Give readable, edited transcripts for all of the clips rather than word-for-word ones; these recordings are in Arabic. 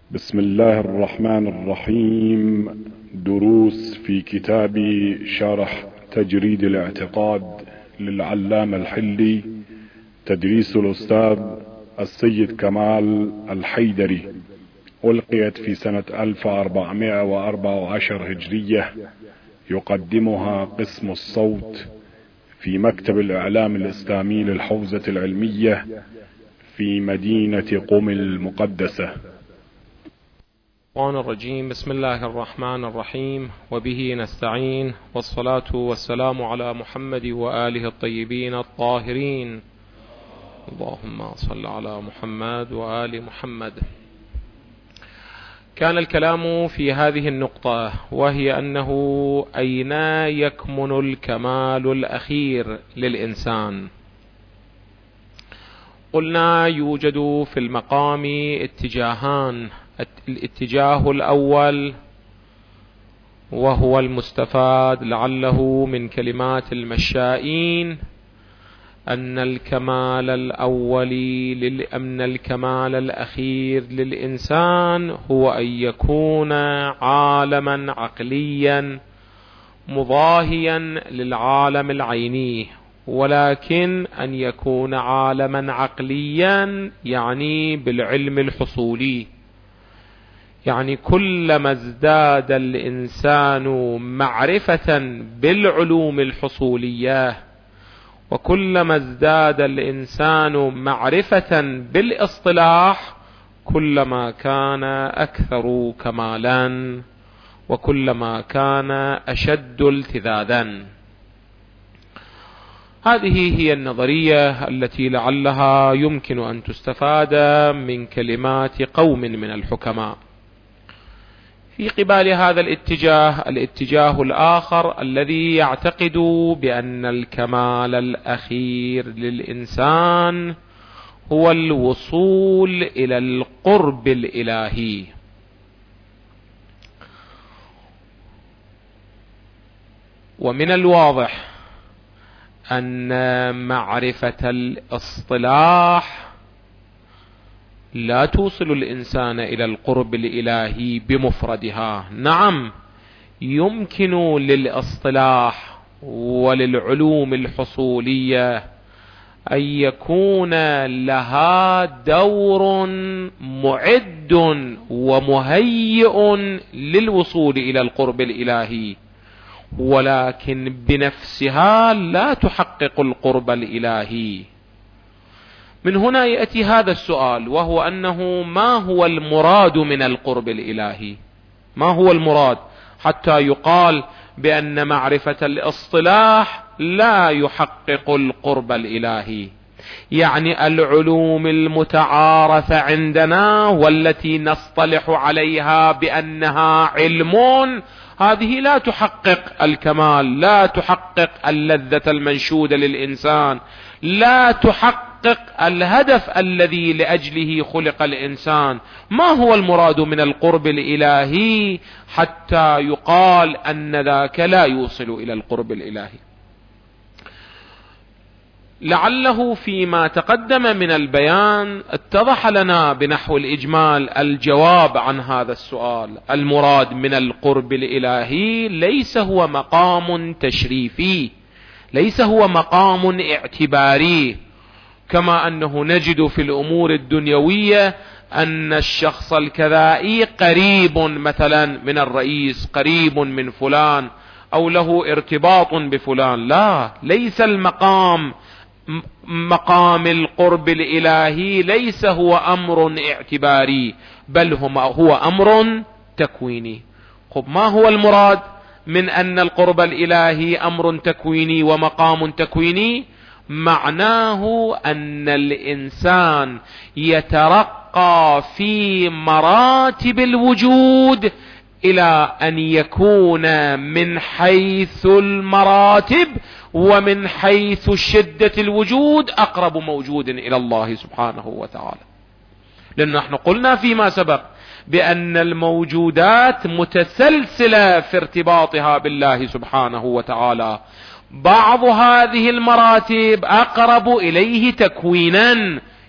بسم الله الرحمن الرحيم. دروس في كتاب شرح تجريد الاعتقاد للعلامة الحلي، تدريس الأستاذ السيد كمال الحيدري، ألقيت في سنة 1414 هجرية. يقدمها قسم الصوت في مكتب الإعلام الإسلامي للحوزة العلمية في مدينة قم المقدسة. الرجيم. بسم الله الرحمن الرحيم، وبه نستعين، والصلاة والسلام على محمد وآله الطيبين الطاهرين. اللهم صل على محمد وآل محمد. كان الكلام في هذه النقطة، وهي أنه أين يكمن الكمال الأخير للإنسان؟ قلنا يوجد في المقام اتجاهان. الاتجاه الأول وهو المستفاد لعله من كلمات المشائين أن الكمال الأولي أن الكمال الأخير للإنسان هو أن يكون عالما عقليا مضاهيا للعالم العيني، ولكن أن يكون عالما عقليا يعني بالعلم الحصولي. يعني كلما ازداد الإنسان معرفة بالعلوم الحصولية، وكلما ازداد الإنسان معرفة بالاصطلاح، كلما كان أكثر كمالا، وكلما كان أشد التذاذا. هذه هي النظرية التي لعلها يمكن أن تستفاد من كلمات قوم من الحكماء. في قبال هذا الاتجاه الآخر الذي يعتقد بأن الكمال الأخير للإنسان هو الوصول إلى القرب الإلهي. ومن الواضح أن معرفة الاصطلاح لا توصل الإنسان إلى القرب الإلهي بمفردها. نعم، يمكن للاصطلاح وللعلوم الحصولية أن يكون لها دور معد ومهيئ للوصول إلى القرب الإلهي، ولكن بنفسها لا تحقق القرب الإلهي. من هنا يأتي هذا السؤال، وهو أنه ما هو المراد من القرب الإلهي؟ ما هو المراد حتى يقال بأن معرفة الاصطلاح لا يحقق القرب الإلهي؟ يعني العلوم المتعارفة عندنا والتي نصطلح عليها بأنها علم، هذه لا تحقق الكمال، لا تحقق اللذة المنشودة للإنسان، لا تحقق الهدف الذي لأجله خلق الإنسان. ما هو المراد من القرب الإلهي حتى يقال أن ذاك لا يوصل إلى القرب الإلهي؟ لعله فيما تقدم من البيان اتضح لنا بنحو الإجمال الجواب عن هذا السؤال. المراد من القرب الإلهي ليس هو مقام تشريفي، ليس هو مقام اعتباري، كما أنه نجد في الأمور الدنيوية أن الشخص الكذائي قريب مثلا من الرئيس، قريب من فلان، أو له ارتباط بفلان. لا، ليس مقام القرب الإلهي ليس هو أمر اعتباري، بل هو أمر تكويني. ما هو المراد من أن القرب الإلهي أمر تكويني ومقام تكويني؟ معناه أن الإنسان يترقى في مراتب الوجود إلى أن يكون من حيث المراتب ومن حيث شدة الوجود أقرب موجود إلى الله سبحانه وتعالى. لأن نحن قلنا فيما سبق بأن الموجودات متسلسلة في ارتباطها بالله سبحانه وتعالى. بعض هذه المراتب أقرب إليه تكوينا،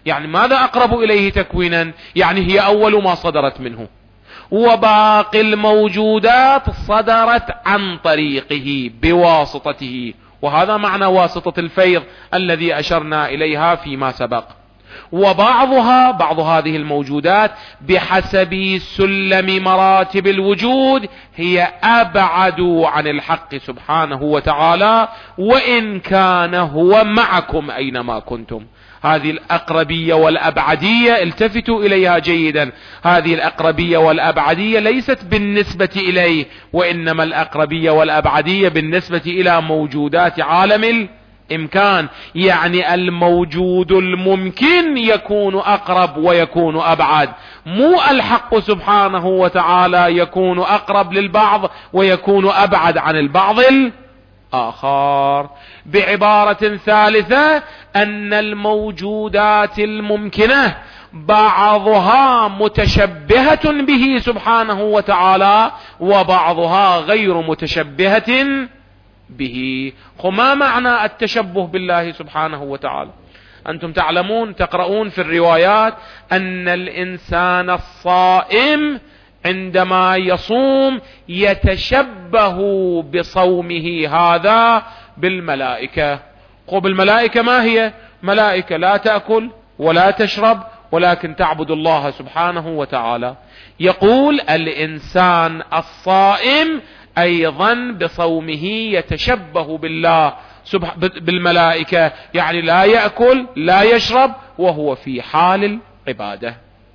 يعني ماذا أقرب إليه تكوينا؟ يعني هي أول ما صدرت منه، وباقي الموجودات صدرت عن طريقه بواسطته، وهذا معنى واسطة الفيض الذي أشرنا إليها فيما سبق. بعض هذه الموجودات بحسب سلم مراتب الوجود هي أبعد عن الحق سبحانه وتعالى، وإن كان هو معكم أينما كنتم. هذه الأقربية والأبعدية التفتوا إليها جيدا، هذه الأقربية والأبعدية ليست بالنسبة إليه، وإنما الأقربية والأبعدية بالنسبة إلى موجودات عالم الإمكان. يعني الموجود الممكن يكون أقرب ويكون أبعد، مو الحق سبحانه وتعالى يكون أقرب للبعض ويكون أبعد عن البعض آخر. بعبارة ثالثة، أن الموجودات الممكنة بعضها متشبهة به سبحانه وتعالى وبعضها غير متشبهة به. ما معنى التشبه بالله سبحانه وتعالى؟ أنتم تعلمون، تقرؤون في الروايات أن الإنسان الصائم عندما يصوم يتشبه بصومه هذا بالملائكة. الملائكة ما هي؟ ملائكة لا تأكل ولا تشرب ولكن تعبد الله سبحانه وتعالى. يقول الإنسان الصائم أيضا بصومه يتشبه بالله بالملائكة، يعني لا يأكل لا يشرب وهو في حال العبادة.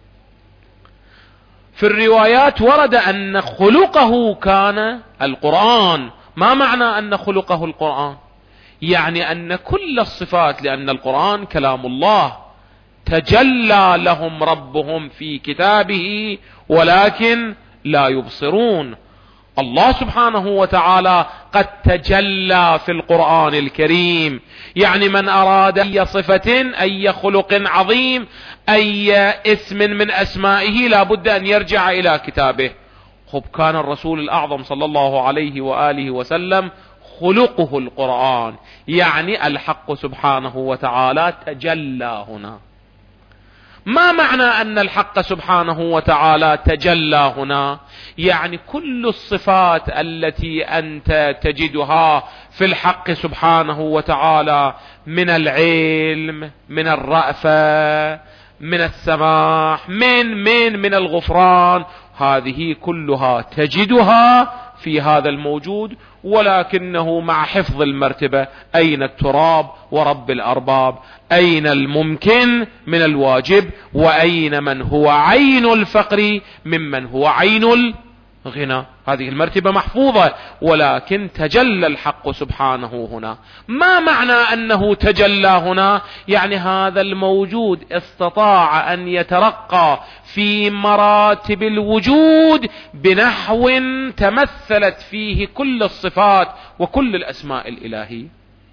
في الروايات ورد أن خلقه كان القرآن. ما معنى أن خلقه القرآن؟ يعني أن كل الصفات، لأن القرآن كلام الله تجلى لهم ربهم في كتابه ولكن لا يبصرون. الله سبحانه وتعالى قد تجلى في القرآن الكريم. يعني من أراد أي صفة أي خلق عظيم أي اسم من أسمائه لا بد أن يرجع إلى كتابه. كان الرسول الأعظم صلى الله عليه وآله وسلم خلقه القرآن، يعني الحق سبحانه وتعالى تجلى هنا. ما معنى أن الحق سبحانه وتعالى تجلى هنا؟ يعني كل الصفات التي أنت تجدها في الحق سبحانه وتعالى من العلم، من الرأفة، من السماح، من الغفران، هذه كلها تجدها في هذا الموجود، ولكنه مع حفظ المرتبة. أين التراب ورب الأرباب؟ أين الممكن من الواجب؟ وأين من هو عين الفقر ممن هو عين الغنى؟ هذه المرتبة محفوظة، ولكن تجلى الحق سبحانه هنا. ما معنى أنه تجلى هنا؟ يعني هذا الموجود استطاع أن يترقى في مراتب الوجود بنحو تمثلت فيه كل الصفات وكل الأسماء الإلهية.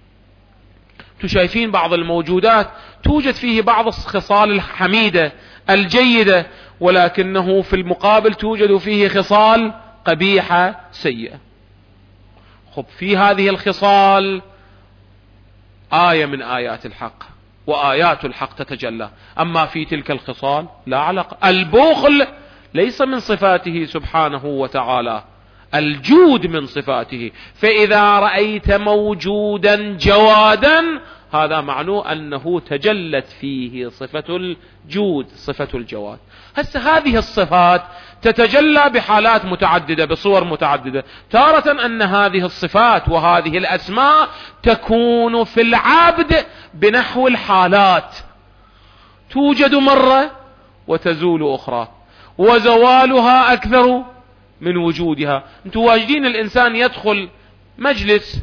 شايفين بعض الموجودات توجد فيه بعض الخصال الحميدة الجيدة، ولكنه في المقابل توجد فيه خصال قبيحة سيئة. في هذه الخصال آية من آيات الحق، وآيات الحق تتجلى، أما في تلك الخصال لا علاقة. البخل ليس من صفاته سبحانه وتعالى، الجود من صفاته. فإذا رأيت موجودا جوادا هذا معناه أنه تجلت فيه صفة الجود، صفة الجواد. هذه الصفات تتجلى بحالات متعددة، بصور متعددة. تارة أن هذه الصفات وهذه الأسماء تكون في العبد بنحو الحالات، توجد مرة وتزول أخرى، وزوالها أكثر من وجودها. انتم واجدين الإنسان يدخل مجلس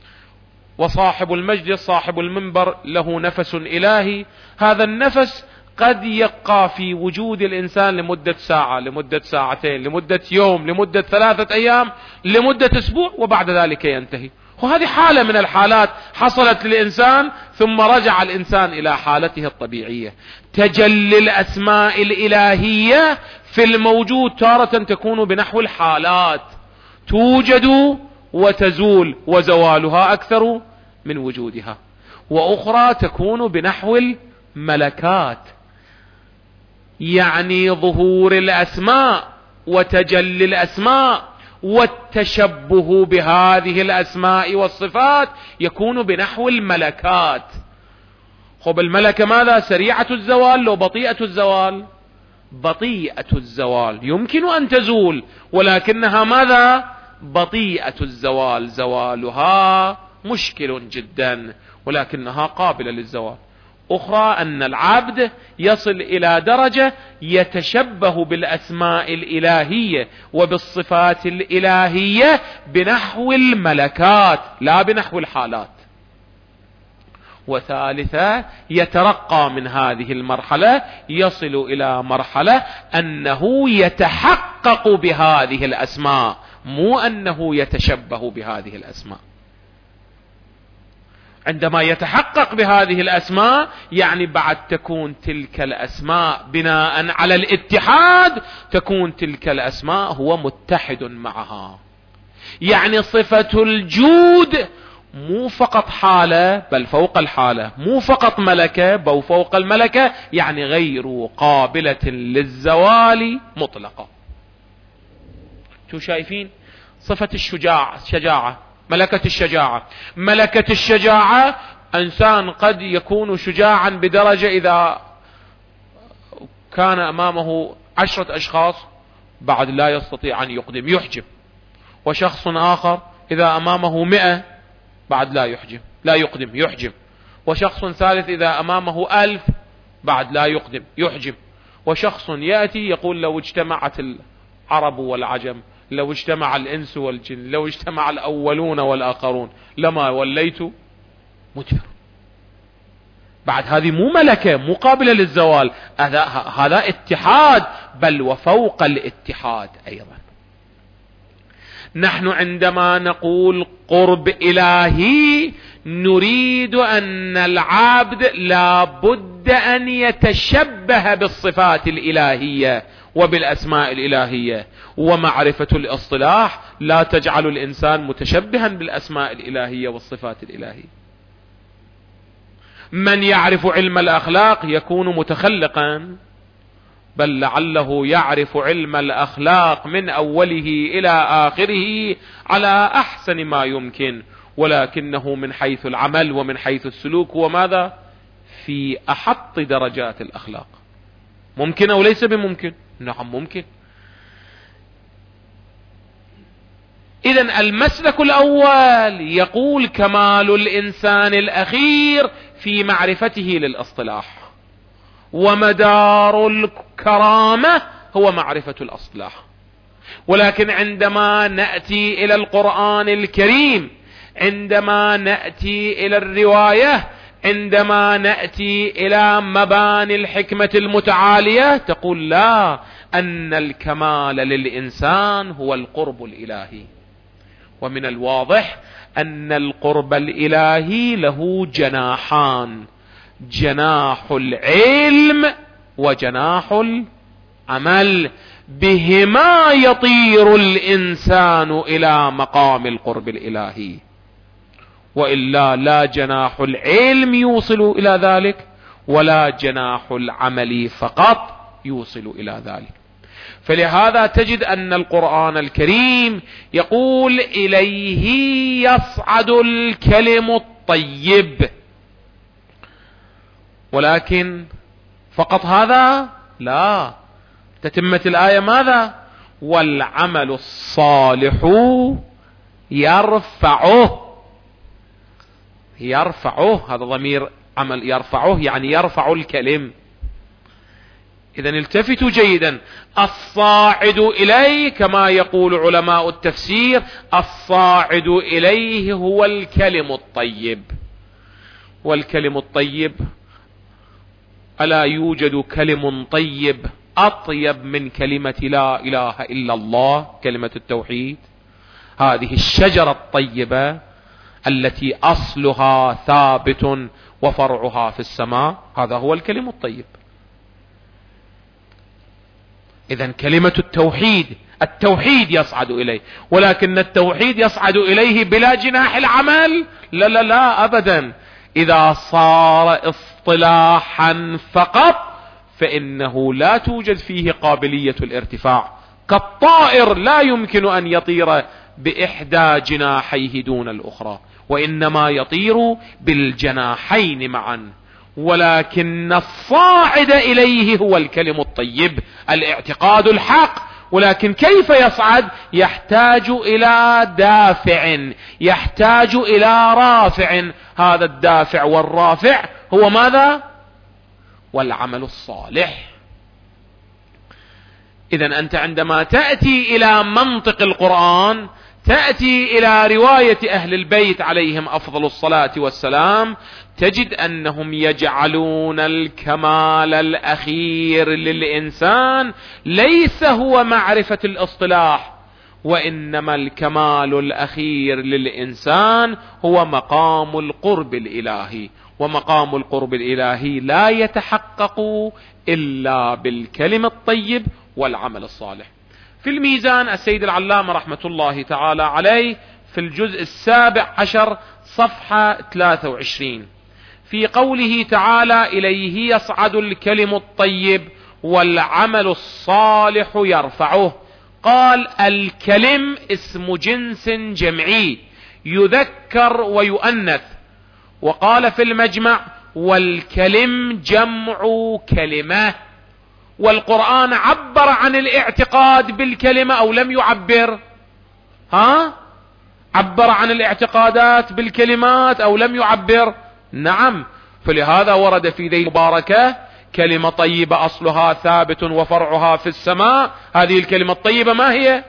وصاحب المجلس صاحب المنبر له نفس إلهي، هذا النفس قد يبقى في وجود الإنسان لمدة ساعة، لمدة ساعتين، لمدة يوم، لمدة 3 أيام، لمدة أسبوع، وبعد ذلك ينتهي. وهذه حالة من الحالات حصلت للإنسان ثم رجع الإنسان إلى حالته الطبيعية. تجلي الأسماء الإلهية في الموجود تارة تكون بنحو الحالات، توجد وتزول وزوالها أكثر من وجودها، وأخرى تكون بنحو ملكات، يعني ظهور الأسماء وتجلي الأسماء والتشبه بهذه الأسماء والصفات يكون بنحو الملكات. خب الملكة ماذا؟ سريعة الزوال لو بطيئة الزوال؟ بطيئة الزوال، يمكن أن تزول ولكنها ماذا؟ بطيئة الزوال، زوالها مشكل جدا ولكنها قابلة للزوال. أخرى أن العبد يصل إلى درجة يتشبه بالأسماء الإلهية وبالصفات الإلهية بنحو الملكات لا بنحو الحالات. وثالثا يترقى من هذه المرحلة، يصل إلى مرحلة أنه يتحقق بهذه الأسماء، مو أنه يتشبه بهذه الأسماء. عندما يتحقق بهذه الأسماء يعني بعد تكون تلك الأسماء بناء على الاتحاد، تكون تلك الأسماء هو متحد معها. يعني صفة الجود مو فقط حالة بل فوق الحالة، مو فقط ملكة بل فوق الملكة، يعني غير قابلة للزوال مطلقة. شو شايفين؟ صفة الشجاعة، ملكة الشجاعة. ملكة الشجاعة إنسان قد يكون شجاعا بدرجة إذا كان أمامه 10 أشخاص بعد لا يستطيع أن يقدم، يحجم. وشخص آخر إذا أمامه 100 بعد لا يقدم، يحجم. وشخص ثالث إذا أمامه 1000 بعد لا يقدم، يحجم. وشخص يأتي يقول لو اجتمعت العرب والعجم، لو اجتمع الإنس والجن، لو اجتمع الأولون والآخرون لما وليت مدبر. بعد هذه مو ملكة، مو قابلة للزوال، هذا اتحاد بل وفوق الاتحاد أيضا. نحن عندما نقول قرب إلهي نريد أن العبد لا بد أن يتشبه بالصفات الإلهية وبالأسماء الإلهية. ومعرفة الاصطلاح لا تجعل الإنسان متشبها بالأسماء الإلهية والصفات الإلهية. من يعرف علم الأخلاق يكون متخلقا، بل لعله يعرف علم الأخلاق من أوله إلى آخره على أحسن ما يمكن، ولكنه من حيث العمل ومن حيث السلوك هو ماذا؟ في أحط درجات الأخلاق. ممكن أو ليس بممكن؟ نعم ممكن. إذن المسلك الأول يقول كمال الإنسان الأخير في معرفته للأصطلاح، ومدار الكرامة هو معرفة الأصطلاح. ولكن عندما نأتي إلى القرآن الكريم، عندما نأتي إلى الرواية، عندما نأتي إلى مباني الحكمة المتعالية، تقول لا، أن الكمال للإنسان هو القرب الإلهي. ومن الواضح أن القرب الإلهي له جناحان، جناح العلم وجناح العمل، بهما يطير الإنسان إلى مقام القرب الإلهي، وإلا لا جناح العلم يوصل إلى ذلك ولا جناح العمل فقط يوصل إلى ذلك. فلهذا تجد أن القرآن الكريم يقول إليه يصعد الكلم الطيب، ولكن فقط هذا لا، تتمة الآية ماذا؟ والعمل الصالح يرفعه، هذا ضمير عمل، يرفعه يعني يرفع الكلم. إذن التفتوا جيدا، الصاعد إليه كما يقول علماء التفسير، الصاعد إليه هو الكلم الطيب. والكلم الطيب، ألا يوجد كلم طيب أطيب من كلمة لا إله إلا الله، كلمة التوحيد؟ هذه الشجرة الطيبة التي أصلها ثابت وفرعها في السماء، هذا هو الكلم الطيب. إذن كلمة التوحيد يصعد إليه، ولكن التوحيد يصعد إليه بلا جناح العمل؟ لا لا لا أبدا. إذا صار اصطلاحا فقط فإنه لا توجد فيه قابلية الارتفاع، كالطائر لا يمكن أن يطير بإحدى جناحيه دون الأخرى، وإنما يطير بالجناحين معا. ولكن الصاعد إليه هو الكلم الطيب، الاعتقاد الحق. ولكن كيف يصعد؟ يحتاج إلى دافع، يحتاج إلى رافع. هذا الدافع والرافع هو ماذا؟ والعمل الصالح. إذن أنت عندما تأتي إلى منطق القرآن، تأتي إلى رواية أهل البيت عليهم أفضل الصلاة والسلام، تجد أنهم يجعلون الكمال الأخير للإنسان ليس هو معرفة الاصطلاح، وإنما الكمال الأخير للإنسان هو مقام القرب الإلهي. ومقام القرب الإلهي لا يتحقق إلا بالكلم الطيب والعمل الصالح. في الميزان السيد العلامة رحمة الله تعالى عليه في الجزء 17 صفحة 23 في قوله تعالى: إليه يصعد الكلم الطيب والعمل الصالح يرفعه. قال: الكلم اسم جنس جمعي يذكر ويؤنث. وقال في المجمع: والكلم جمع كلمة. والقرآن عبر عن الاعتقاد بالكلمة أو لم يعبر؟ عبر عن الاعتقادات بالكلمات أو لم يعبر؟ نعم. فلهذا ورد في ذي المباركة: كلمة طيبة أصلها ثابت وفرعها في السماء. هذه الكلمة الطيبة ما هي؟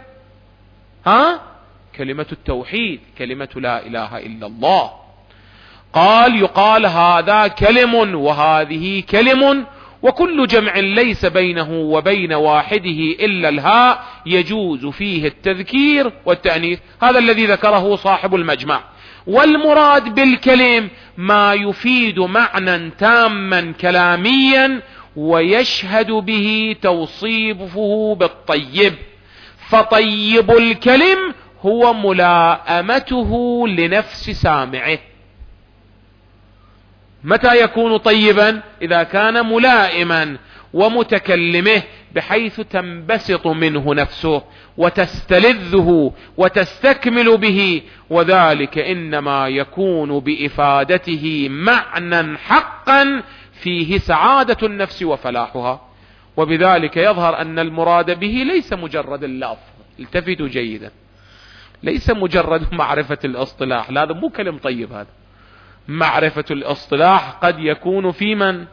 كلمة التوحيد، كلمة لا إله إلا الله. قال: يقال هذا كلم وهذه كلم، وكل جمع ليس بينه وبين واحده إلا الهاء يجوز فيه التذكير والتأنيث. هذا الذي ذكره صاحب المجمع. والمراد بالكلم ما يفيد معنى تاما كلاميا ويشهد به توصيفه بالطيب. فطيب الكلم هو ملائمته لنفس سامعه. متى يكون طيبا؟ إذا كان ملائما ومتكلمه بحيث تنبسط منه نفسه وتستلذه وتستكمل به، وذلك إنما يكون بإفادته معنى حقا فيه سعادة النفس وفلاحها. وبذلك يظهر أن المراد به ليس مجرد اللفظ. التفتوا جيدا، ليس مجرد معرفة الاصطلاح. هذا مو كلم طيب. هذا معرفة الاصطلاح قد يكون في من؟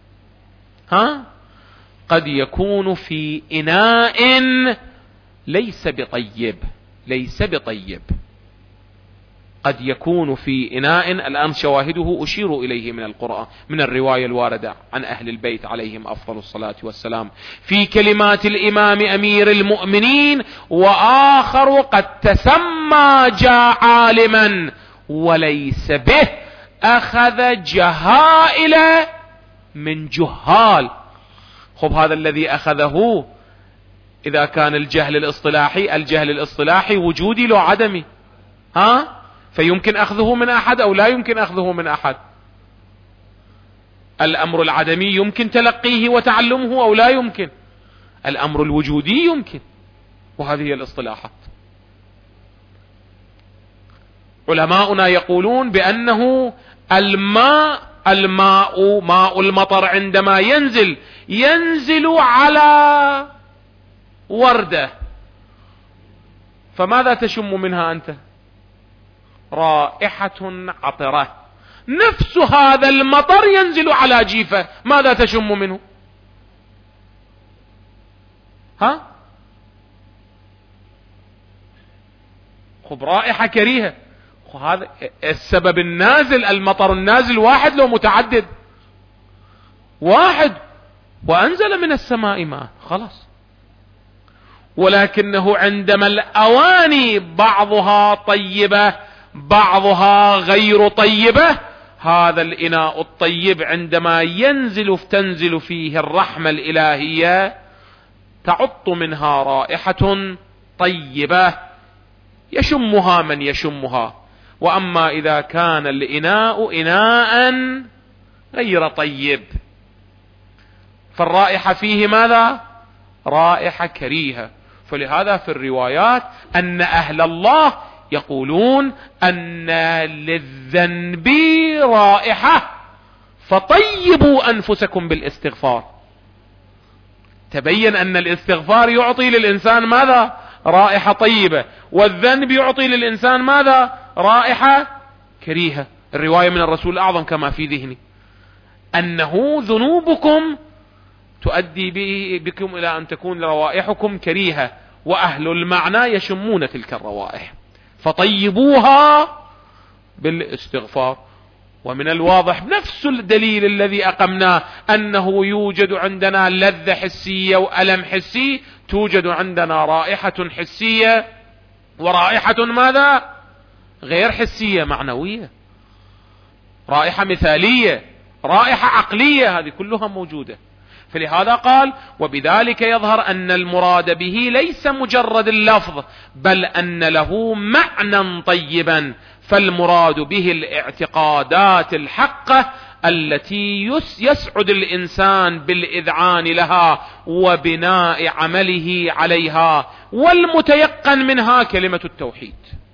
قد يكون في إناء ليس بطيب، ليس بطيب. قد يكون في إناء، الآن شواهده أشير إليه من القرآن، من الرواية الواردة عن أهل البيت عليهم أفضل الصلاة والسلام، في كلمات الإمام أمير المؤمنين: وآخر قد تسمى جاء عالما وليس به أخذ جهائل من جهال. خب هذا الذي أخذه إذا كان الجهل الاصطلاحي وجودي لو عدمي، فيمكن أخذه من أحد أو لا يمكن أخذه من أحد. الأمر العدمي يمكن تلقيه وتعلمه أو لا يمكن. الأمر الوجودي يمكن. وهذه هي الاصطلاحات. علماؤنا يقولون بأنه ماء المطر عندما ينزل على وردة، فماذا تشم منها أنت؟ رائحة عطرة. نفس هذا المطر ينزل على جيفة، ماذا تشم منه؟ خب رائحة كريهة. هذا السبب النازل، المطر النازل واحد لو متعدد؟ واحد، وأنزل من السماء ماء، خلاص. ولكنه عندما الأواني بعضها طيبة بعضها غير طيبة، هذا الإناء الطيب عندما تنزل فيه الرحمة الإلهية تعط منها رائحة طيبة يشمها من يشمها. وأما إذا كان الإناء إناء غير طيب فالرائحة فيه ماذا؟ رائحة كريهة. فلهذا في الروايات أن أهل الله يقولون أن للذنب رائحة فطيبوا أنفسكم بالاستغفار. تبين أن الاستغفار يعطي للإنسان ماذا؟ رائحة طيبة، والذنب يعطي للإنسان ماذا؟ رائحة كريهة. الرواية من الرسول الأعظم كما في ذهني أنه ذنوبكم تؤدي بكم إلى أن تكون روائحكم كريهة، وأهل المعنى يشمون تلك الروائح فطيبوها بالاستغفار. ومن الواضح نفس الدليل الذي أقمناه أنه يوجد عندنا لذة حسية وألم حسي، توجد عندنا رائحة حسية ورائحة ماذا؟ غير حسية، معنوية، رائحة مثالية، رائحة عقلية، هذه كلها موجودة. فلهذا قال وبذلك يظهر أن المراد به ليس مجرد اللفظ بل أن له معنى طيبا، فالمراد به الاعتقادات الحقة التي يسعد الإنسان بالإذعان لها وبناء عمله عليها، والمتيقن منها كلمة التوحيد.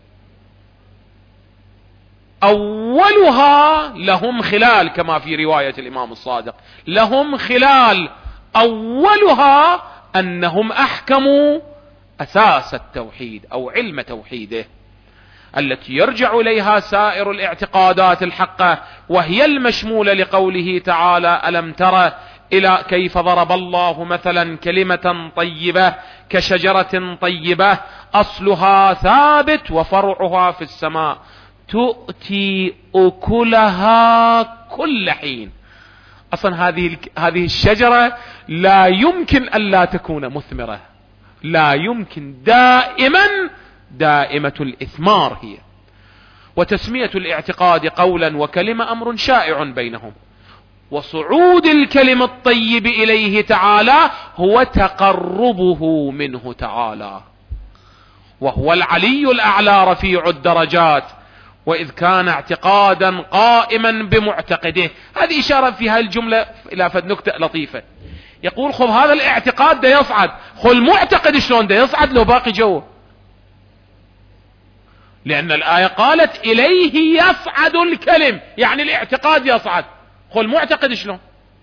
أولها لهم خلال كما في رواية الإمام الصادق، لهم خلال، أولها أنهم أحكموا أساس التوحيد أو علم توحيده التي يرجع إليها سائر الاعتقادات الحقة، وهي المشمولة لقوله تعالى ألم تر إلى كيف ضرب الله مثلا كلمة طيبة كشجرة طيبة أصلها ثابت وفرعها في السماء تؤتي أكلها كل حين. أصلا هذه الشجرة لا يمكن ألا تكون مثمرة، لا يمكن، دائمة الإثمار هي. وتسمية الاعتقاد قولا وكلمة أمر شائع بينهم، وصعود الكلم الطيب إليه تعالى هو تقربه منه تعالى، وهو العلي الأعلى رفيع الدرجات. وإذ كان اعتقادا قائما بمعتقده، هذه إشارة في هذه الجملة إلى فد نكتة لطيفة. يقول خذ هذا الاعتقاد ده يصعد، خذ المعتقد شلون ده يصعد لو باقي جوه؟ لأن الآية قالت إليه يصعد الكلم، يعني الاعتقاد يصعد، خذ المعتقد شلون؟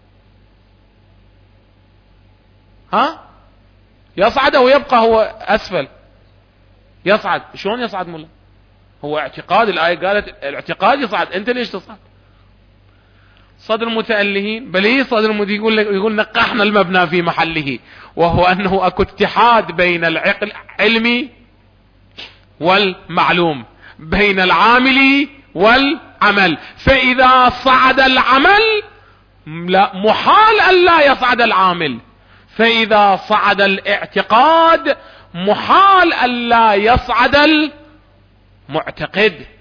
يصعد أو يبقى هو أسفل؟ يصعد، شلون يصعد مولا؟ هو اعتقاد، الآية قالت الاعتقاد يصعد، انت ليش تصعد؟ صدر المتألهين بل هي صدر يقول نقحنا المبنى في محله، وهو أنه أكو اتحاد بين العلم والمعلوم، بين العامل والعمل. فإذا صعد العمل لا محال أن لا يصعد العامل، فإذا صعد الاعتقاد محال أن لا يصعد المعتقد،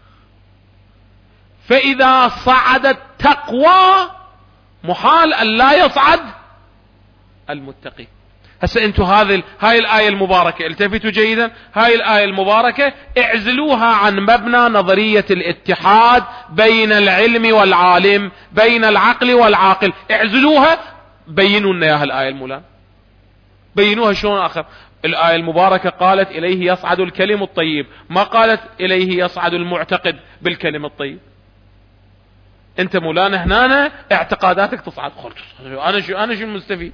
فإذا صعد التقوى محال أن لا يصعد المتقي. هسه انتم هاي الآية المباركة التفتوا جيدا، هاي الآية المباركة اعزلوها عن مبنى نظرية الاتحاد بين العلم والعالم، بين العقل والعاقل، اعزلوها، بينوا لنا اياها الآية المولان، بينوها شلون آخر. الآية المباركة قالت إليه يصعد الكلم الطيب، ما قالت إليه يصعد المعتقد بالكلم الطيب. انت مولانا هنا اعتقاداتك تصعد، انا شو المستفيد؟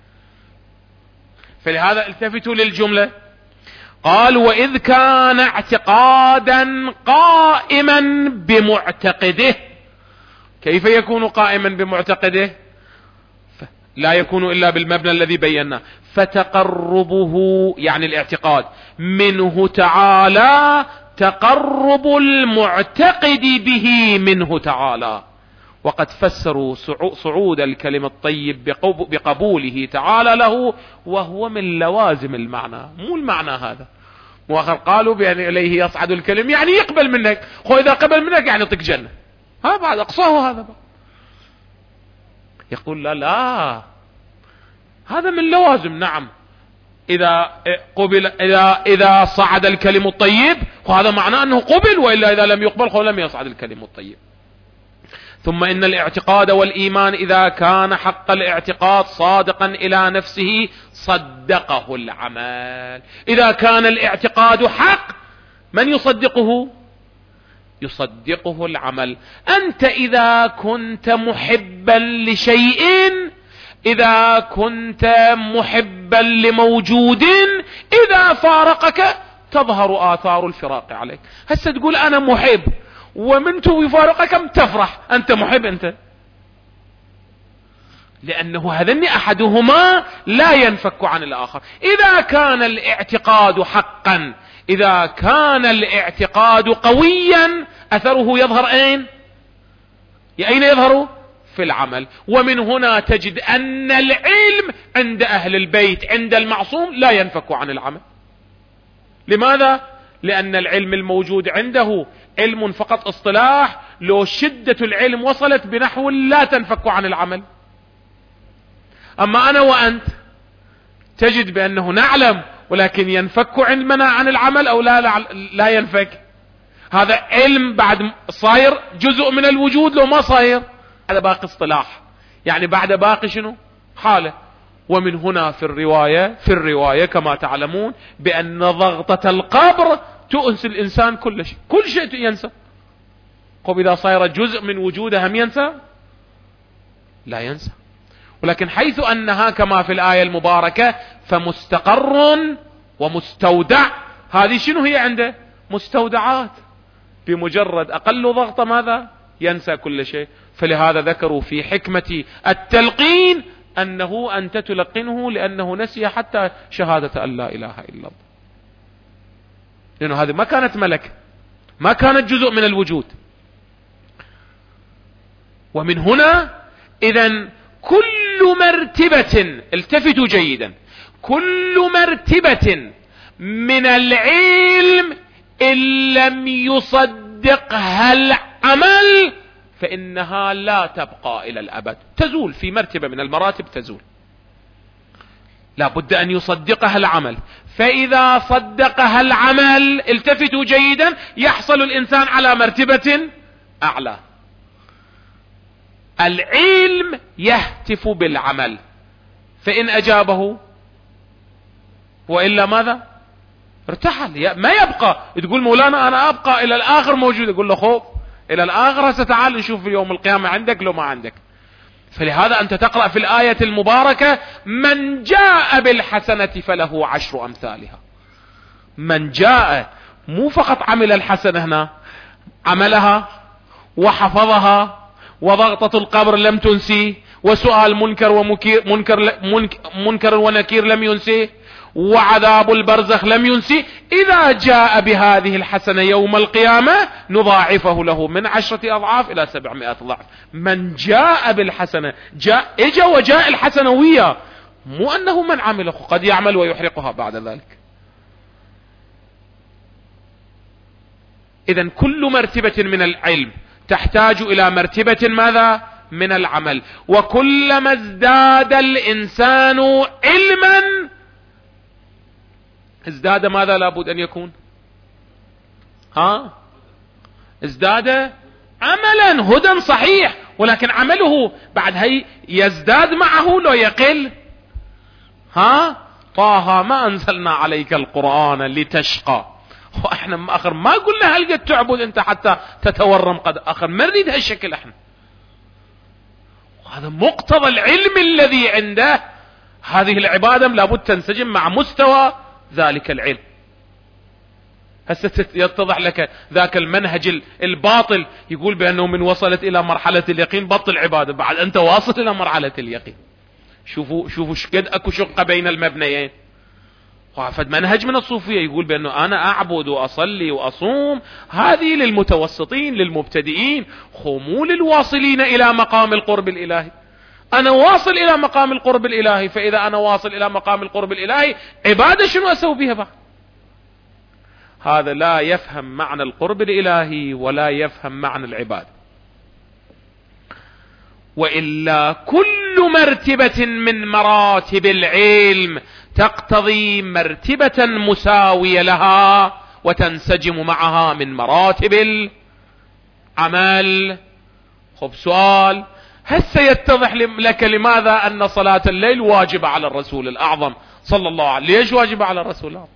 فلهذا التفتوا للجملة، قال وإذ كان اعتقادا قائما بمعتقده. كيف يكون قائما بمعتقده؟ لا يكون إلا بالمبنى الذي بيناه، فتقربه يعني الاعتقاد منه تعالى تقرب المعتقد به منه تعالى. وقد فسروا صعود الكلم الطيب بقبوله تعالى له، وهو من لوازم المعنى، مو المعنى هذا. واخر قالوا بأن إليه يصعد الكلم يعني يقبل منك، إذا قبل منك يعني يعطيك جنة، ها بعد أقصاه هذا بقى. يقول لا هذا من لوازم، نعم إذا صعد الكلم الطيب وهذا معناه أنه قبل، وإلا إذا لم يقبل لم يصعد الكلم الطيب. ثم إن الاعتقاد والإيمان إذا كان حق الاعتقاد صادقا إلى نفسه صدقه العمل. إذا كان الاعتقاد حق من يصدقه؟ يصدقه العمل. أنت إذا كنت محبا لشيء، إذا كنت محبا لموجود، إذا فارقك تظهر آثار الفراق عليك. هسه تقول أنا محب ومن تو يفارقك تفرح، أنت محب أنت، لأنه هذن أحدهما لا ينفك عن الآخر. إذا كان الاعتقاد حقا، إذا كان الاعتقاد قويا، أثره يظهر أين يظهر؟ في العمل. ومن هنا تجد أن العلم عند أهل البيت عند المعصوم لا ينفك عن العمل. لماذا؟ لأن العلم الموجود عنده علم فقط اصطلاح، لو شدة العلم وصلت بنحو لا تنفك عن العمل. أما أنا وأنت تجد بأنه نعلم ولكن ينفك علمنا عن العمل أو لا ينفك. هذا علم بعد صاير جزء من الوجود لو ما صاير، هذا باقي اصطلاح، يعني بعد باقي شنو؟ حالة. ومن هنا في الرواية كما تعلمون بأن ضغطة القبر تؤنس الإنسان كل شيء ينسى. قم إذا صاير جزء من وجوده هم ينسى؟ لا ينسى. ولكن حيث أنها كما في الآية المباركة فمستقر ومستودع، هذه شنو هي عنده؟ مستودعات، بمجرد أقل ضغط ماذا؟ ينسى كل شيء. فلهذا ذكروا في حكمة التلقين أنه أنت تلقنه لأنه نسي حتى شهادة أن لا إله إلا الله، لأنه هذه ما كانت ملك، ما كانت جزء من الوجود. ومن هنا إذن كل مرتبة، التفتوا جيدا، كل مرتبة من العلم إن لم يصدقها العمل فإنها لا تبقى إلى الأبد، تزول في مرتبة من المراتب، تزول. لا بد أن يصدقها العمل. فإذا صدقها العمل، التفتوا جيدا، يحصل الإنسان على مرتبة أعلى. العلم يهتف بالعمل، فإن أجابه وإلا ماذا؟ ارتحل، ما يبقى. تقول مولانا أنا أبقى إلى الآخر موجود، يقول له خوف إلى الآخر ستعال نشوف في يوم القيامة عندك لو ما عندك. فلهذا أنت تقرأ في الآية المباركة من جاء بالحسنة فله 10 أمثالها. من جاء، مو فقط عمل الحسنة، هنا عملها وحفظها، وضغطة القبر لم تنسي، وسؤال منكر ونكير لم ينسي، وعذاب البرزخ لم ينسي. إذا جاء بهذه الحسنة يوم القيامة نضاعفه له من 10 أضعاف إلى 700 ضعف. من جاء بالحسنة، إجا وجاء الحسنة وياه، مو أنه من عمله، قد يعمل ويحرقها بعد ذلك. إذن كل مرتبة من العلم تحتاج إلى مرتبة ماذا؟ من العمل. وكلما ازداد الإنسان علما ازداد ماذا لابد أن يكون؟ ازداد عملا، هدى صحيح، ولكن عمله بعد هي يزداد معه لو يقل. طه ما أنزلنا عليك القرآن لتشقى. واحنا اخر ما قلنا هل قد تعبد انت حتى تتورم، قد اخر ما نريد هالشكل احنا. وهذا مقتضى العلم الذي عنده. هذه العبادة لابد تنسجم مع مستوى ذلك العلم. هسه يتضح لك ذاك المنهج الباطل يقول بأنه من وصلت إلى مرحلة اليقين بطل عبادة، بعد أنت واصل إلى مرحلة اليقين. شوفوا شقد أكو شقة بين المبنيين. وعفد منهج من الصوفية يقول بأنه أنا أعبد وأصلي وأصوم، هذه للمتوسطين للمبتدئين، مو للواصلين إلى مقام القرب الإلهي. أنا واصل إلى مقام القرب الإلهي، فإذا أنا واصل إلى مقام القرب الإلهي عبادة شنو أسوي بها بقى؟ هذا لا يفهم معنى القرب الإلهي ولا يفهم معنى العبادة. وإلا كل مرتبة من مراتب العلم تقتضي مرتبة مساوية لها وتنسجم معها من مراتب العمل. خب سؤال، هل سيتضح لك لماذا أن صلاة الليل واجبة على الرسول الأعظم صلى الله عليه وسلم؟ ليش واجبة على الرسول الأعظم؟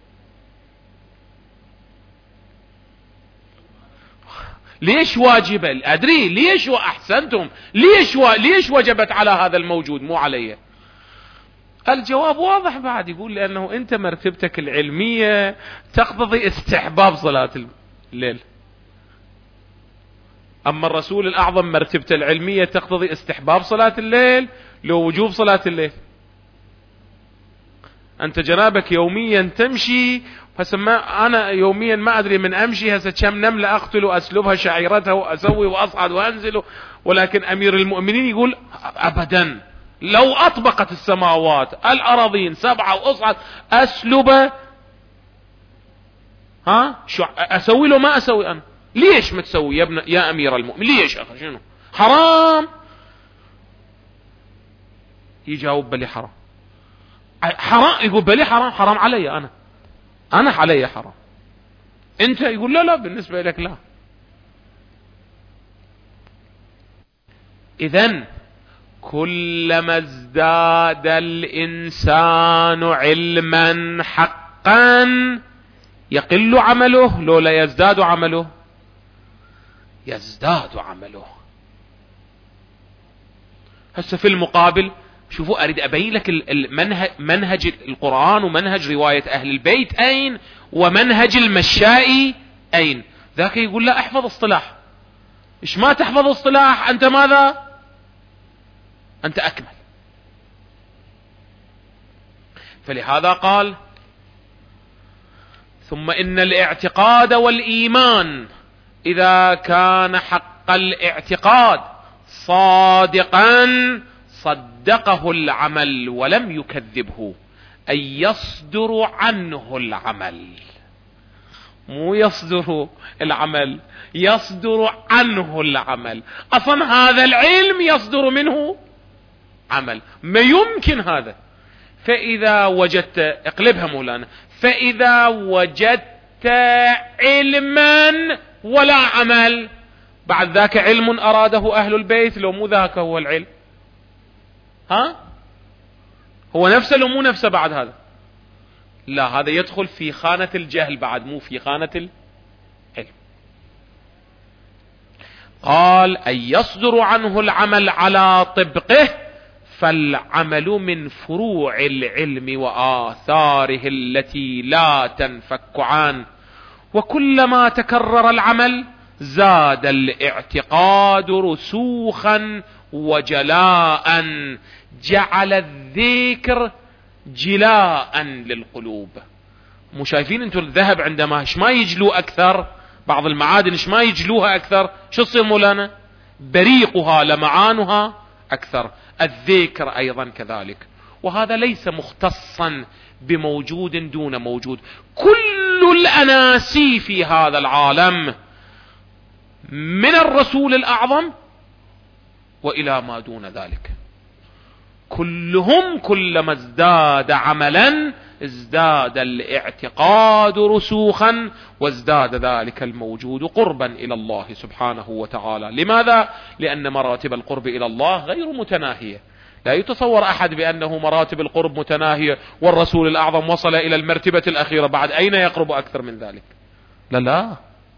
ليش واجبة؟ أدري ليش، وأحسنتم، ليش وجبت على هذا الموجود مو عليه؟ الجواب واضح بعد، يقول لأنه أنت مرتبتك العلمية تقتضي استحباب صلاة الليل، أما الرسول الأعظم مرتبته العلمية تقتضي استحباب صلاة الليل لو وجوب صلاة الليل. أنت جنابك يوميا تمشي، فسما أنا يوميا ما أدري من أمشي هسه كم نملة أقتل وأسلبها شعيرتها وأسوي وأصعد وأنزل، ولكن أمير المؤمنين يقول أبدا، لو أطبقت السماوات الأراضين 7 وأصعد أسلب، شو أسوي له؟ ما أسوي أنا. ليش ما تسوي يا ابن يا أمير المؤمنين؟ ليش أخي؟ شنو حرام؟ يجاوب بلي حرام. حرام، يقول بلي حرام، حرام علي أنا علي حرام. أنت يقول لا بالنسبة لك لا. إذن كلما ازداد الإنسان علما حقا يقل عمله لو لا يزداد عمله؟ يزداد عمله. هسه في المقابل شوفوا، أريد أبين لك منهج القرآن ومنهج رواية أهل البيت أين، ومنهج المشائي أين. ذاك يقول لا احفظ اصطلاح. إيش ما تحفظ اصطلاح أنت ماذا؟ أنت أكمل. فلهذا قال ثم إن الاعتقاد والإيمان إذا كان حق الاعتقاد صادقا صدقه العمل ولم يكذبه، أي يصدر عنه العمل، مو يصدر العمل، يصدر عنه العمل. أصلا هذا العلم يصدر منه عمل، ما يمكن هذا. فإذا وجدت، اقلبها مولانا، فإذا وجدت علما ولا عمل، بعد ذاك علم أراده أهل البيت لو مو ذاك هو العلم؟ هو نفسه لو مو نفسه بعد هذا؟ لا، هذا يدخل في خانة الجهل بعد، مو في خانة العلم. قال أي يصدر عنه العمل على طبقه، فالعمل من فروع العلم وآثاره التي لا تنفك عنه، وكلما تكرر العمل زاد الاعتقاد رسوخا وجلاء، جعل الذكر جلاء للقلوب. مو شايفين انتم الذهب عندما ما يجلو اكثر، بعض المعادن ما يجلوها اكثر، شو تصير مولانا؟ بريقها لمعانها اكثر. الذكر ايضا كذلك، وهذا ليس مختصا بموجود دون موجود. كل الاناسي في هذا العالم من الرسول الاعظم والى ما دون ذلك كلهم كلما ازداد عملا ازداد الاعتقاد رسوخا، وازداد ذلك الموجود قربا الى الله سبحانه وتعالى. لماذا؟ لان مراتب القرب الى الله غير متناهية. لا يتصور احد بانه مراتب القرب متناهية والرسول الاعظم وصل الى المرتبة الاخيرة، بعد اين يقرب اكثر من ذلك؟ لا.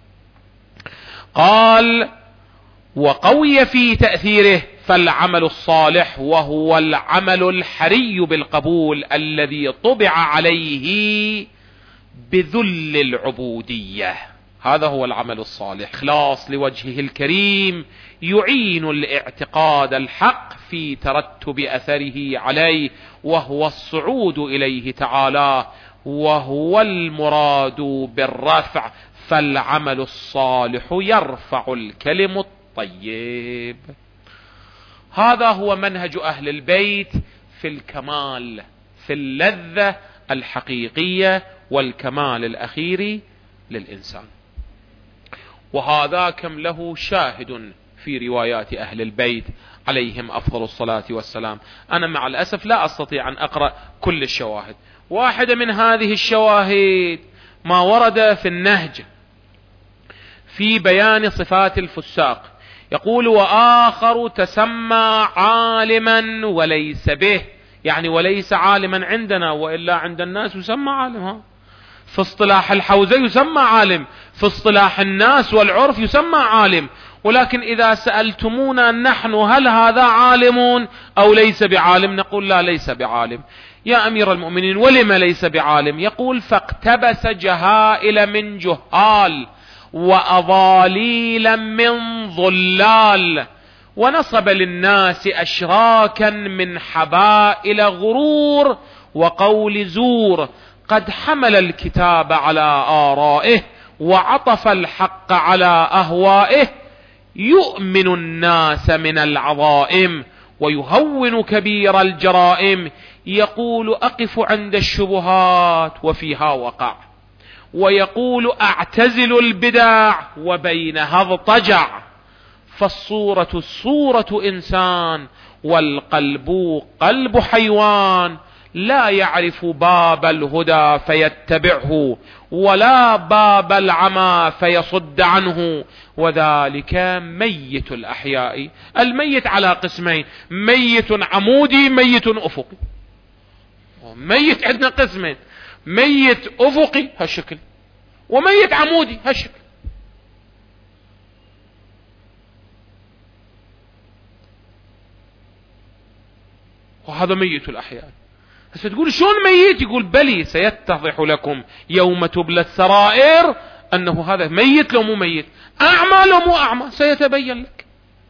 قال وقوي في تأثيره، فالعمل الصالح وهو العمل الحري بالقبول الذي طبع عليه بذل العبودية، هذا هو العمل الصالح. إخلاص لوجهه الكريم يعين الاعتقاد الحق في ترتب أثره عليه، وهو الصعود إليه تعالى، وهو المراد بالرفع. فالعمل الصالح يرفع الكلم الطيب. هذا هو منهج أهل البيت في الكمال، في اللذة الحقيقية والكمال الأخير للإنسان. وهذا كم له شاهد في روايات أهل البيت عليهم أفضل الصلاة والسلام. أنا مع الأسف لا أستطيع أن أقرأ كل الشواهد. واحدة من هذه الشواهد ما ورد في النهج في بيان صفات الفساق، يقول: وآخر تسمى عالما وليس به، يعني وليس عالما عندنا، وإلا عند الناس يسمى عالم. في اصطلاح الحوزة يسمى عالم، في اصطلاح الناس والعرف يسمى عالم. ولكن إذا سألتمونا نحن هل هذا عالم أو ليس بعالم، نقول لا، ليس بعالم. يا أمير المؤمنين ولم ليس بعالم؟ يقول: فاقتبس جهائل من جهال وأضاليلا من ضلال، ونصب للناس أشراكا من حبائل غرور وقول زور، قد حمل الكتاب على آرائه وعطف الحق على أهوائه، يؤمن الناس من العظائم ويهون كبير الجرائم، يقول: أقف عند الشبهات وفيها وقع، ويقول: أعتزل البدع وبينها اضطجع، فالصورة صورة إنسان والقلب قلب حيوان، لا يعرف باب الهدى فيتبعه ولا باب العمى فيصد عنه، وذلك ميت الأحياء. الميت على قسمين: ميت عمودي، ميت أفقي. ميت عندنا قسمين: ميت أفقي هالشكل، وميت عمودي هالشكل. وهذا ميت الأحياء. هسه تقول شلون ميت؟ يقول: بلي سيتضح لكم يوم تبلى السرائر أنه هذا ميت لو مو ميت، أعمى لو مو أعمى، سيتبين لك.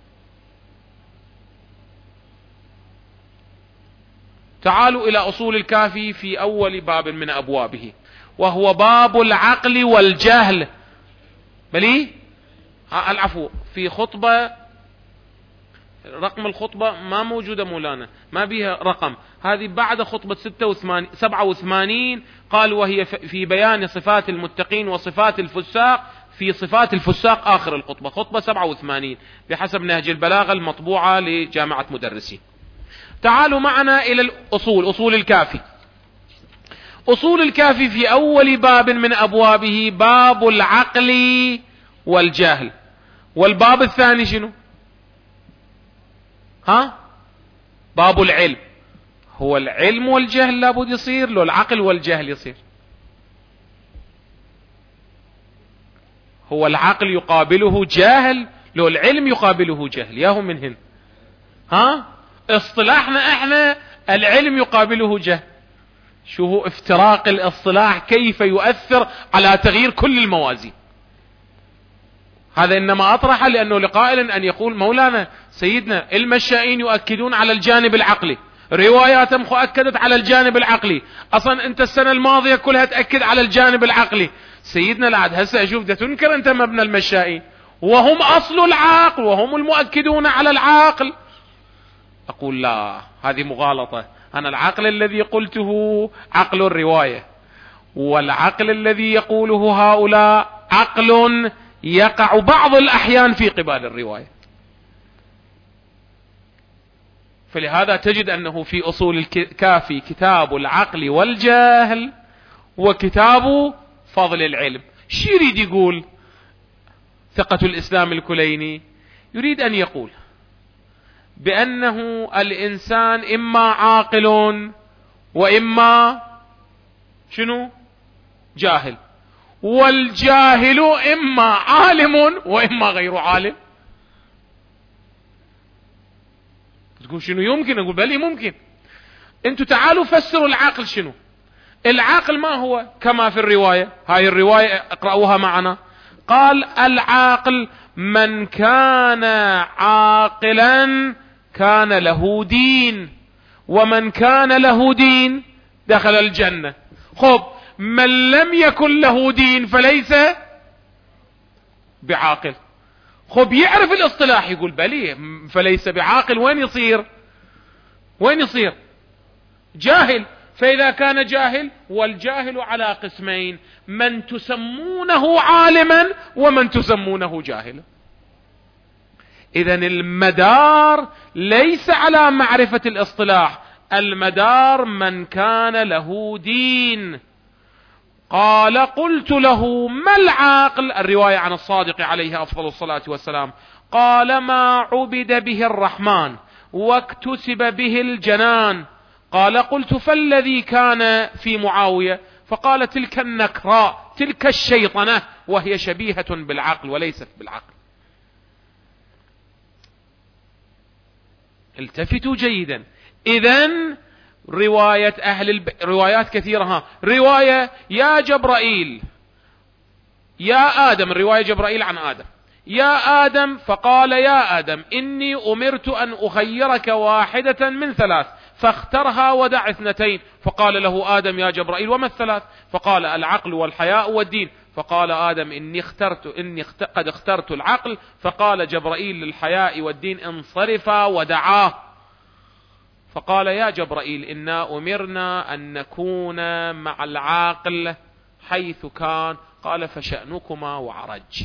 تعالوا إلى أصول الكافي في أول باب من أبوابه، وهو باب العقل والجهل. بلي العفو، في خطبة، رقم الخطبة ما موجودة مولانا، ما بيها رقم، هذه بعد خطبة 87 قال: وهي في بيان صفات المتقين وصفات الفساق، في صفات الفساق آخر الخطبة، خطبة 87 بحسب نهج البلاغة المطبوعة لجامعة مدرسين. تعالوا معنا إلى الأصول، أصول الكافي. أصول الكافي في أول باب من أبوابه باب العقل والجهل. والباب الثاني شنو؟ باب العلم. هو العلم والجهل لابد يصير، لو العقل والجهل يصير. هو العقل يقابله جاهل، لو العلم يقابله جهل. ياهم من هن اصطلاحنا احنا العلم يقابله جهل. شو هو افتراق الاصطلاح كيف يؤثر على تغيير كل الموازين. هذا إنما أطرح لأنه لقائل أن يقول: مولانا سيدنا المشائين يؤكدون على الجانب العقلي، رواياتهم أكدت على الجانب العقلي، أصلا أنت السنة الماضية كلها تأكد على الجانب العقلي. سيدنا لعد هسه أشوف ده تنكر أنت مبنى المشائين، وهم أصل العقل وهم المؤكدون على العقل. أقول لا، هذه مغالطة. أنا العقل الذي قلته عقل الرواية، والعقل الذي يقوله هؤلاء عقل يقع بعض الأحيان في قبال الرواية. فلهذا تجد أنه في أصول الكافي كتاب العقل والجهل وكتاب فضل العلم. شو يريد يقول ثقة الإسلام الكليني؟ يريد أن يقول بأنه الإنسان إما عاقل وإما شنو؟ جاهل، والجاهل إما عالم وإما غير عالم. تقول شنو يمكن؟ أقول بلي ممكن. انتوا تعالوا فسروا العقل شنو. العقل ما هو كما في الرواية، هاي الرواية اقرأوها معنا. قال: العاقل من كان عاقلا كان له دين، ومن كان له دين دخل الجنة. خب من لم يكن له دين فليس بعاقل. خب يعرف الاصطلاح، يقول بلي فليس بعاقل، وين يصير؟ وين يصير؟ جاهل. فإذا كان جاهل، والجاهل على قسمين: من تسمونه عالما ومن تسمونه جاهلا. إذن المدار ليس على معرفة الاصطلاح، المدار من كان له دين. قال قلت له ما العاقل، الرواية عن الصادق عليه أفضل الصلاة والسلام، قال ما عبد به الرحمن واكتسب به الجنان. قال قلت فالذي كان في معاوية؟ فقال تلك النكراء، تلك الشيطنة، وهي شبيهة بالعقل وليست بالعقل. التفتوا جيدا. إذن رواية روايات كثيرة، رواية يا جبرائيل يا آدم، الرواية جبرائيل عن آدم، يا آدم فقال يا آدم إني أمرت أن أخيرك واحدة من ثلاث فاخترها ودع اثنتين. فقال له آدم يا جبرائيل وما الثلاث؟ فقال العقل والحياء والدين. فقال آدم إني قد اخترت العقل. فقال جبرائيل للحياء والدين انصرفا ودعاه. فقال يا جبرائيل إنا أمرنا أن نكون مع العاقل حيث كان. قال فشأنكما وعرج.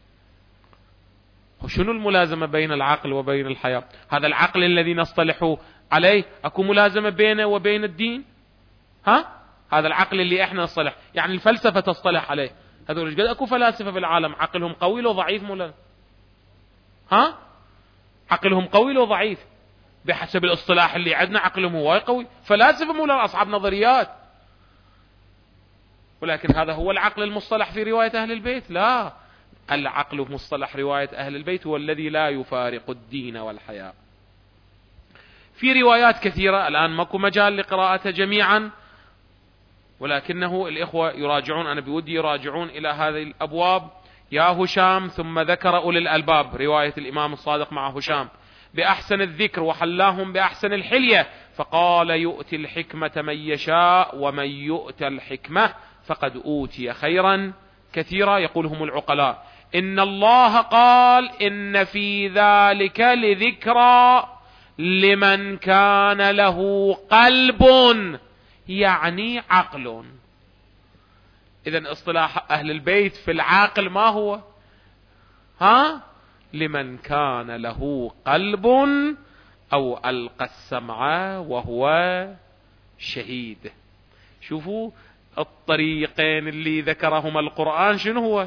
وشنو الملازمة بين العقل وبين الحياة؟ هذا العقل الذي نصطلح عليه أكو ملازمة بينه وبين الدين؟ هذا العقل اللي احنا نصطلح، يعني الفلسفة تصطلح عليه. هذول قد اكو فلاسفة في العالم عقلهم قوي لو ضعيف مولانا؟ عقلهم قوي لو ضعيف؟ بحسب الاصطلاح اللي عندنا عقلهم هو قوي، فلاسفة مولانا أصحاب نظريات. ولكن هذا هو العقل المصطلح في رواية أهل البيت؟ لا، العقل مصطلح رواية أهل البيت هو الذي لا يفارق الدين والحياة. في روايات كثيرة الآن ماكو مجال لقراءتها جميعا، ولكنه الإخوة يراجعون، أنا بودي يراجعون إلى هذه الأبواب. يا هشام ثم ذكر أولي الألباب، رواية الإمام الصادق مع هشام، بأحسن الذكر وحلاهم بأحسن الحلية، فقال يؤتي الحكمة من يشاء ومن يؤتى الحكمة فقد أوتي خيرا كثيرا. يقولهم العقلاء إن الله قال إن في ذلك لذكرى لمن كان له قلب، يعني عقل. إذن اصطلاح أهل البيت في العاقل ما هو؟ لمن كان له قلب أو ألقى السمع وهو شهيد. شوفوا الطريقين اللي ذكرهما القرآن شنو هو؟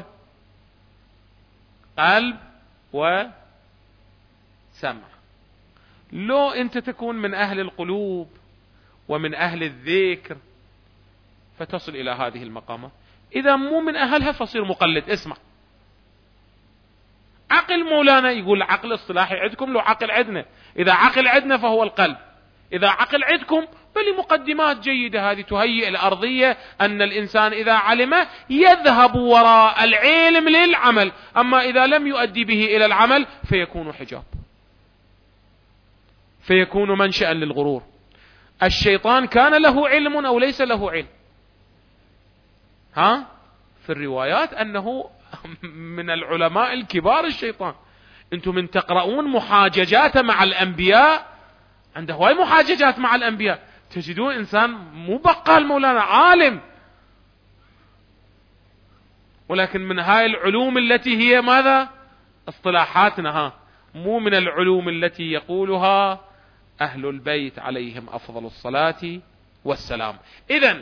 قلب وسمع. لو أنت تكون من أهل القلوب ومن أهل الذكر فتصل إلى هذه المقامات، إذا مو من أهلها فصير مقلد. اسمع، عقل مولانا يقول عقل اصطلاحي عندكم، لو عقل عندنا، إذا عقل عندنا فهو القلب، إذا عقل عندكم فلمقدمات جيدة هذه تهيئ الأرضية أن الإنسان إذا علم يذهب وراء العلم للعمل، أما إذا لم يؤدي به إلى العمل فيكون حجاب، فيكون منشأ للغرور. الشيطان كان له علم أو ليس له علم؟ في الروايات أنه من العلماء الكبار الشيطان. أنتم من تقرؤون محاججات مع الأنبياء، عنده هواي محاججات مع الأنبياء، تجدون إنسان مو بقال مولانا، عالم. ولكن من هاي العلوم التي هي ماذا؟ اصطلاحاتنا، مو من العلوم التي يقولها أهل البيت عليهم أفضل الصلاة والسلام. إذن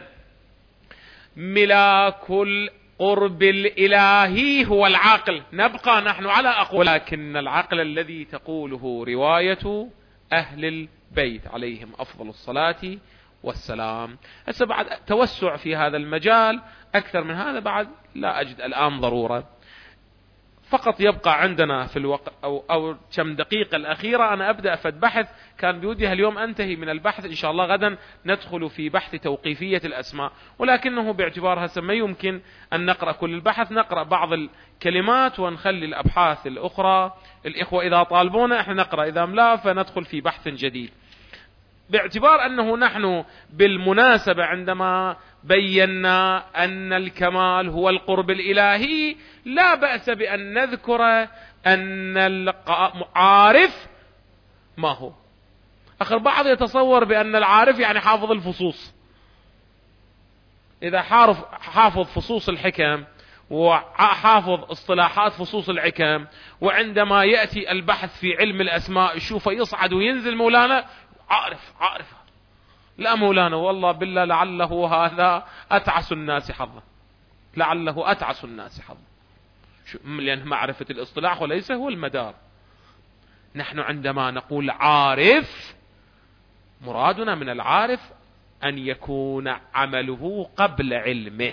ملاك القرب الإلهي هو العقل. نبقى نحن على أقوال، لكن العقل الذي تقوله رواية أهل البيت عليهم أفضل الصلاة والسلام. هسه بعد توسع في هذا المجال أكثر من هذا بعد لا أجد الآن ضرورة. فقط يبقى عندنا في الوقت أو كم دقيقة الأخيرة أنا أبدأ في بحث كان بودي اليوم أنتهي من البحث، إن شاء الله غدا ندخل في بحث توقيفية الأسماء، ولكنه باعتبارها ما يمكن أن نقرأ كل البحث، نقرأ بعض الكلمات ونخلي الأبحاث الأخرى الإخوة إذا طالبونا إحنا نقرأ، إذا لا فندخل في بحث جديد. باعتبار أنه نحن بالمناسبة عندما بينا أن الكمال هو القرب الإلهي لا بأس بأن نذكر أن العارف ما هو. آخر بعض يتصور بأن العارف يعني حافظ الفصوص، إذا حافظ فصوص الحكم وحافظ اصطلاحات فصوص العكم، وعندما يأتي البحث في علم الأسماء يشوفه يصعد وينزل مولانا عارف. لا مولانا والله بالله لعله هذا أتعس الناس حظا، لعله أتعس الناس حظا، لأن معرفة الاصطلاح وليس هو المدار. نحن عندما نقول عارف، مرادنا من العارف أن يكون عمله قبل علمه،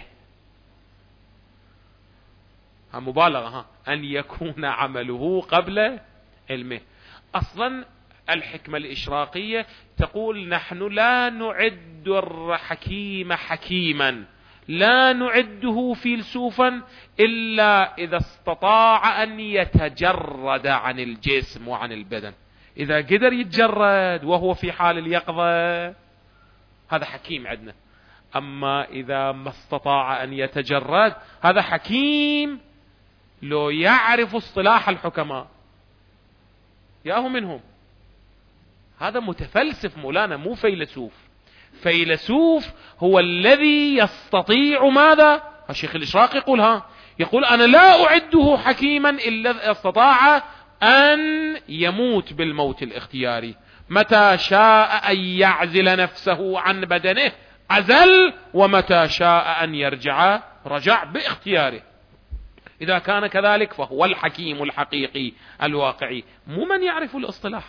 مبالغة، أن يكون عمله قبل علمه. أصلا الحكمة الإشراقية تقول نحن لا نعد الحكيم حكيما، لا نعده فيلسوفا إلا إذا استطاع أن يتجرد عن الجسم وعن البدن. إذا قدر يتجرد وهو في حال اليقظة هذا حكيم عندنا، أما إذا ما استطاع أن يتجرد هذا حكيم لو يعرف اصطلاح الحكماء ياهو منهم. هذا متفلسف مولانا، مو فيلسوف. فيلسوف هو الذي يستطيع ماذا؟ الشيخ الإشراقي يقول أنا لا أعده حكيما إلا استطاع أن يموت بالموت الاختياري، متى شاء أن يعزل نفسه عن بدنه عزل، ومتى شاء أن يرجع رجع باختياره. إذا كان كذلك فهو الحكيم الحقيقي الواقعي، مو من يعرف الاصطلاح.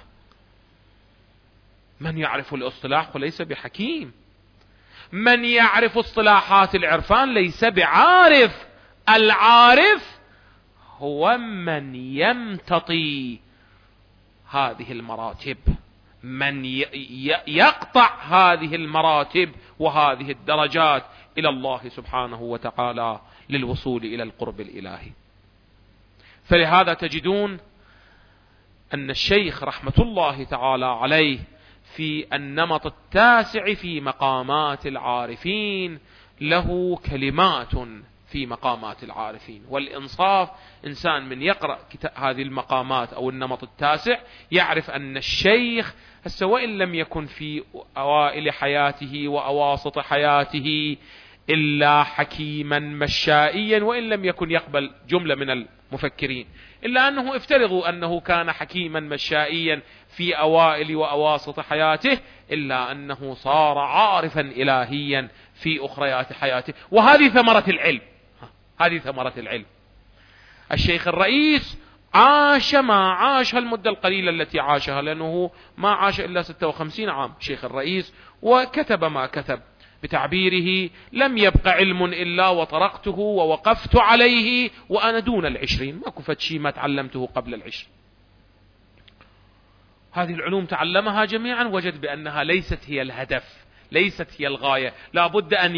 من يعرف الاصطلاح وليس بحكيم، من يعرف اصطلاحات العرفان ليس بعارف. العارف هو من يمتطي هذه المراتب، من يقطع هذه المراتب وهذه الدرجات إلى الله سبحانه وتعالى للوصول إلى القرب الإلهي. فلهذا تجدون أن الشيخ رحمة الله تعالى عليه في النمط التاسع في مقامات العارفين له كلمات في مقامات العارفين. والإنصاف إنسان من يقرأ هذه المقامات أو النمط التاسع يعرف أن الشيخ وإن لم يكن في أوائل حياته وأواسط حياته إلا حكيما مشائيا، وإن لم يكن يقبل جملة من المفكرين، إلا أنه افترضوا أنه كان حكيما مشائيا في أوائل وأواسط حياته، إلا أنه صار عارفا إلهيا في أخريات حياته. وهذه ثمرة العلم، هذه ثمرة العلم. الشيخ الرئيس عاش ما عاش المدة القليلة التي عاشها، لأنه ما عاش إلا 56 عام شيخ الرئيس، وكتب ما كتب بتعبيره لم يبق علم إلا وطرقته ووقفت عليه وأنا دون 20، ما كفت شيء ما تعلمته قبل 20. هذه العلوم تعلمها جميعا، وجد بأنها ليست هي الهدف، ليست هي الغاية، لا بد أن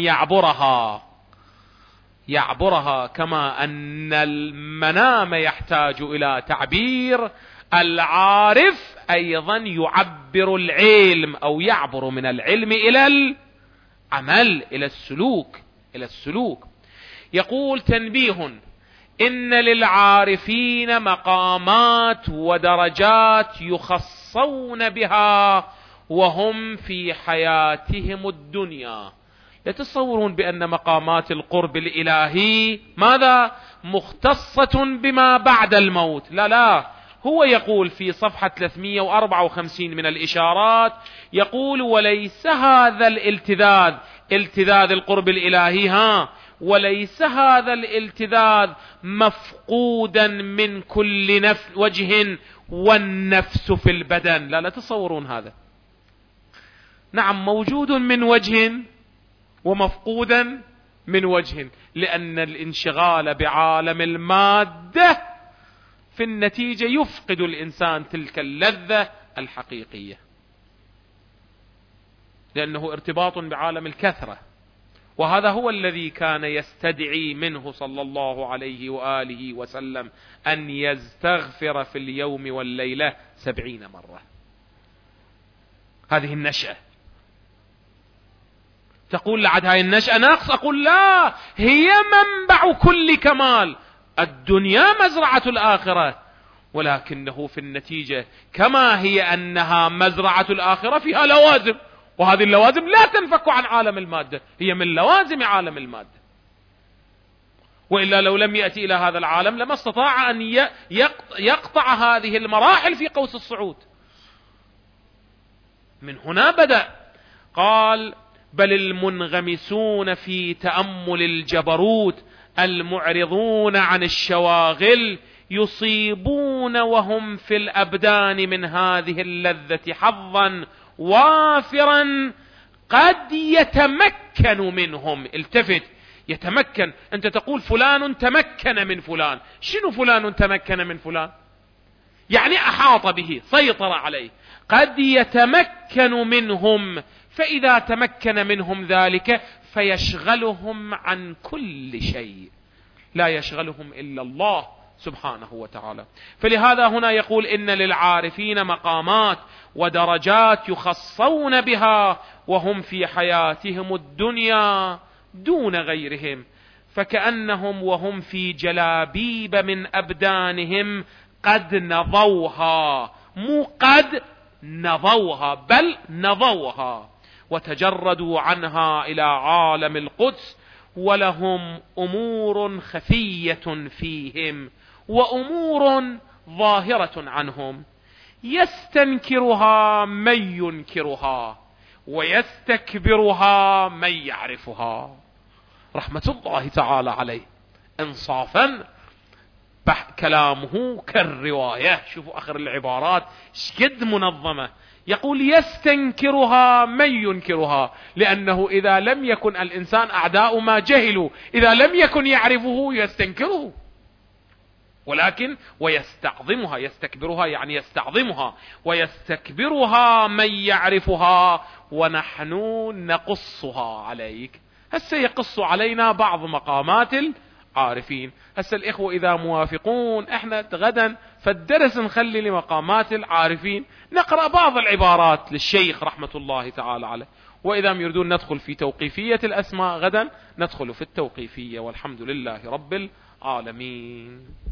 يعبرها كما أن المنام يحتاج إلى تعبير. العارف أيضا يعبر العلم أو يعبر من العلم إلى العمل، إلى السلوك. يقول تنبيه: إن للعارفين مقامات ودرجات يخصون بها وهم في حياتهم الدنيا. يتصورون بأن مقامات القرب الإلهي ماذا؟ مختصة بما بعد الموت. لا، هو يقول في صفحة 354 من الإشارات، يقول: وليس هذا الالتذاذ القرب الإلهي وليس هذا الالتذاذ مفقودا من كل وجه والنفس في البدن. لا تصورون هذا. نعم، موجود من وجه ومفقودا من وجه، لأن الانشغال بعالم المادة في النتيجة يفقد الإنسان تلك اللذة الحقيقية، لأنه ارتباط بعالم الكثرة. وهذا هو الذي كان يستدعي منه صلى الله عليه وآله وسلم أن يستغفر في اليوم والليلة 70 مرة. هذه النشأة. تقول لعد هاي النشأة ناقص، أقول لا، هي منبع كل كمال. الدنيا مزرعة الآخرة، ولكنه في النتيجة كما هي أنها مزرعة الآخرة فيها لوازم، وهذه اللوازم لا تنفك عن عالم المادة، هي من لوازم عالم المادة. وإلا لو لم يأتي إلى هذا العالم لما استطاع أن يقطع هذه المراحل في قوس الصعود. من هنا بدأ قال: بل المنغمسون في تأمل الجبروت المعرضون عن الشواغل يصيبون وهم في الأبدان من هذه اللذة حظا وافرا قد يتمكن منهم. التفت، يتمكن. أنت تقول فلان تمكن من فلان. شنو فلان تمكن من فلان؟ يعني أحاط به، سيطر عليه. قد يتمكن منهم، فإذا تمكن منهم ذلك فيشغلهم عن كل شيء، لا يشغلهم إلا الله سبحانه وتعالى. فلهذا هنا يقول: إن للعارفين مقامات ودرجات يخصون بها وهم في حياتهم الدنيا دون غيرهم، فكأنهم وهم في جلابيب من أبدانهم قد نضوها، مو قد نضوها بل نضوها، وتجردوا عنها إلى عالم القدس، ولهم أمور خفية فيهم وأمور ظاهرة عنهم يستنكرها من ينكرها ويستكبرها من يعرفها. رحمة الله تعالى عليه انصافا كلامه كالرواية. شوفوا آخر العبارات شقد منظمة. يقول: يستنكرها من ينكرها، لأنه إذا لم يكن الإنسان أعداء ما جهلوا، إذا لم يكن يعرفه يستنكره، ولكن ويستعظمها، يستكبرها يعني يستعظمها، ويستكبرها من يعرفها، ونحن نقصها عليك. هسه يقص علينا بعض مقامات العارفين. هسه الإخوة إذا موافقون احنا غدا فالدرس نخلي لمقامات العارفين، نقرأ بعض العبارات للشيخ رحمة الله تعالى عليه، وإذا يريدون ندخل في توقيفية الأسماء غدا ندخل في التوقيفية. والحمد لله رب العالمين.